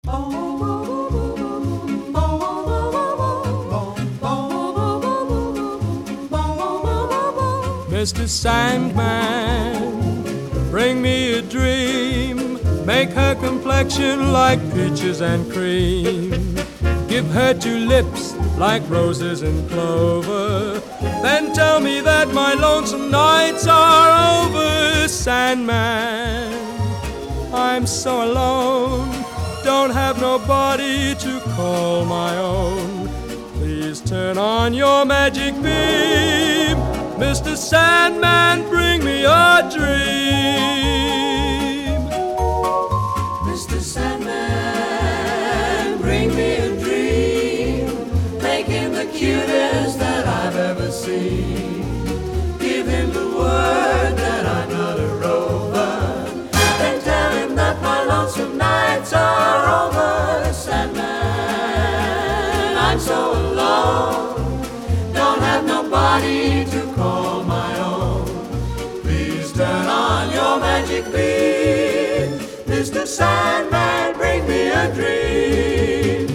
Mr. Sandman, bring me a dream. Make her complexion like peaches and cream. Give her two lips like roses and clover. Then tell me that my lonesome nights are over. Sandman, I'm so alone. Don't have nobody to call my own. Please turn on your magic beam. Mr. Sandman, bring me a dream. Mr. Sandman, bring me a dream. Make him the cutest that I've ever seen. Give him the word that I'm not a rover. Then tell him that my lonesome nights are over. Sandman, I'm so alone. Don't have nobody to call my own. Please turn on your magic beam. Mr. Sandman, bring me a dream.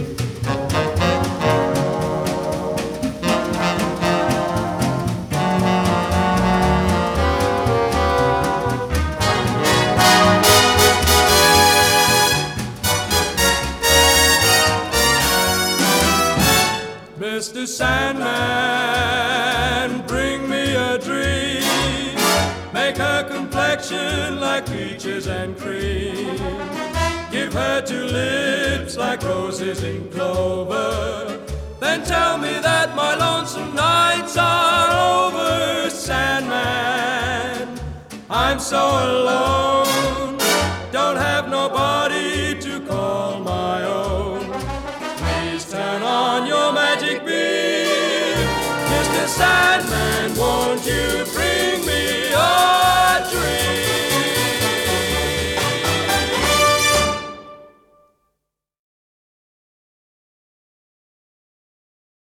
Mr. Sandman, bring me a dream. Make her complexion like peaches and cream. Give her two lips like roses in clover. Then tell me that my lonesome nights are over. Sandman, I'm so alone. Don't have nobody to call my own. Please turn on your magic beam, Mr. Sandman.